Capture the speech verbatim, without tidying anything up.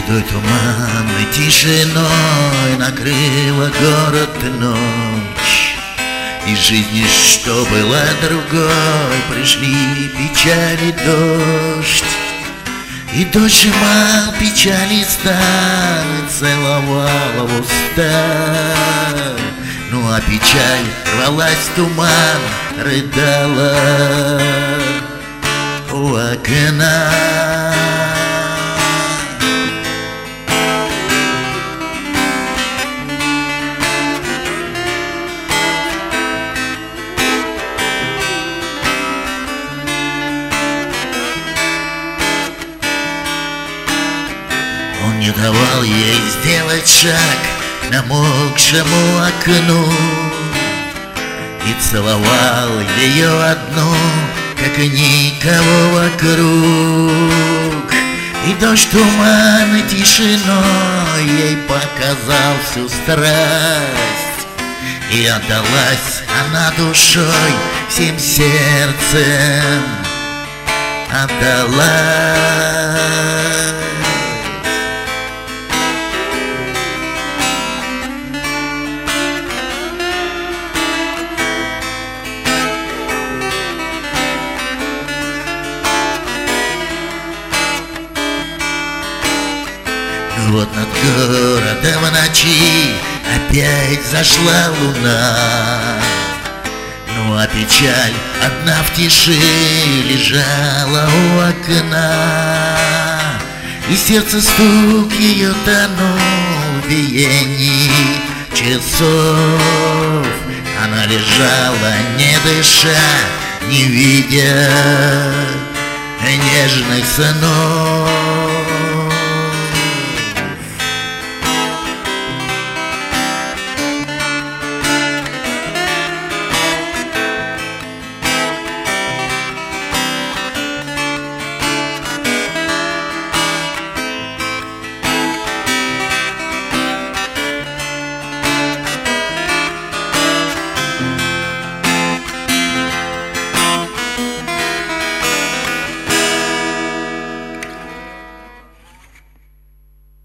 Седой туманной тишиной накрыла город ночь, из жизни, что была другой, пришли печали дождь. И дождь сжимал печали стан, целовала в уста. Ну а печаль рвалась в туман, рыдала у окна. Он не давал ей сделать шаг к намокшему окну и целовал ее одну, как и никого вокруг. И дождь туман и тишиной ей показал всю страсть, и отдалась она душой, всем сердцем отдалась. Вот над городом в ночи опять зашла луна. Ну а печаль одна в тиши лежала у окна, и сердце стук ее тонул в биении часов. Она лежала, не дыша, не видя нежных снов.